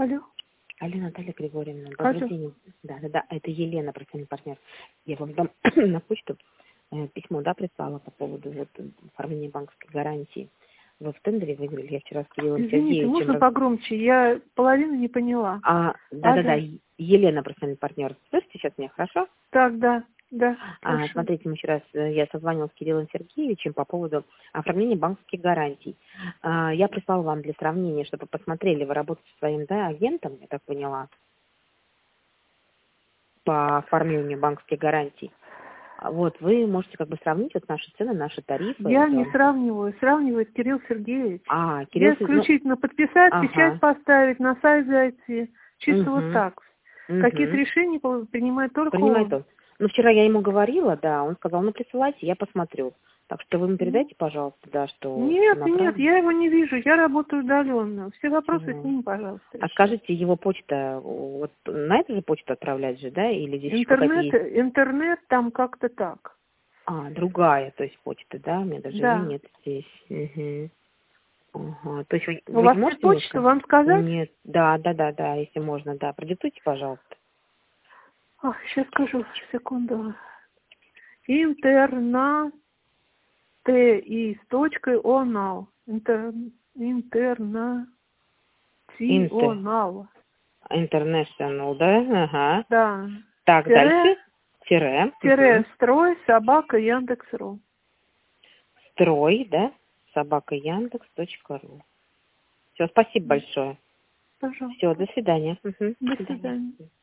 Алло. Алло, Наталья Григорьевна, добрый Алло. день. Да, это Елена, профессиональный партнер. Я вам дам на почту письмо, да, прислала по поводу вот оформления банковской гарантии. Вы в тендере выиграли, я вчера с Кириллом Извините, Сергеевичем... можно погромче? Я половину не поняла. Да, Елена, профессиональный партнер. Слышите сейчас меня, хорошо? Так, да, хорошо. Смотрите, мы вчера я созванивалась с Кириллом Сергеевичем по поводу оформления банковских гарантий. Я прислала вам для сравнения, чтобы посмотрели, вы работаете со своим, да, агентом, я так поняла, по оформлению банковских гарантий. Вот, вы можете как бы сравнить вот наши цены, наши тарифы. Я не сравниваю, сравнивает Кирилл Сергеевич. Кирилл Я исключительно подписать, ага. печать поставить, на сайт зайти. Чисто вот так. Какие-то решения принимает только он. Ну, вчера я ему говорила, да, он сказал, ну, присылайте, я посмотрю. Так что вы ему передайте, пожалуйста, да, что... Нет, я его не вижу, я работаю удаленно. Все вопросы с ним, пожалуйста. А скажите, его почта, вот на эту же почту отправлять же, да, или здесь интернет там как-то так. Другая, то есть почта, да, у меня даже нет здесь. Ага. То есть У вас есть почта, вам сказать? Нет, да, если можно, да. Продиктуйте, пожалуйста. Сейчас скажу, секунду. International. International, да? Ага. Да. Так, дальше. Строй, собака, Яндекс.ру. Строй, да? Собака, Яндекс.ру. Все, спасибо большое. Пожалуйста. Все, до свидания. До свидания.